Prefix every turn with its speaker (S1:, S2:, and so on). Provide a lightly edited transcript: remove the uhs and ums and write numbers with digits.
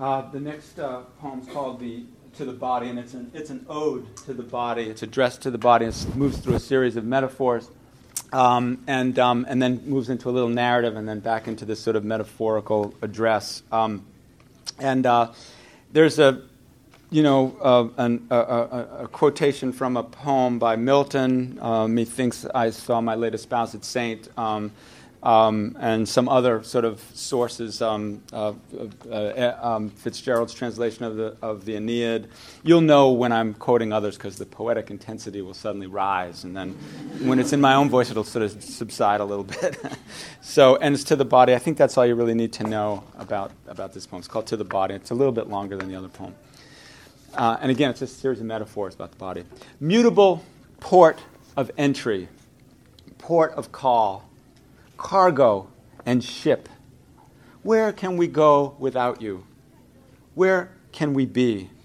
S1: The next poem's called To the Body, and it's an ode to the body. It's addressed to the body, and it moves through a series of metaphors, and then moves into a little narrative, and then back into this sort of metaphorical address. There's a quotation from a poem by Milton. Methinks I saw my late espoused saint. And some other sort of sources, Fitzgerald's translation of the Aeneid. You'll know when I'm quoting others because the poetic intensity will suddenly rise, and then when it's in my own voice, it'll sort of subside a little bit. So, and it's To the Body. I think that's all you really need to know about this poem. It's called To the Body. It's a little bit longer than the other poem. And again, it's a series of metaphors about the body. Mutable port of entry, port of call, cargo and ship. Where can we go without you? Where can we be?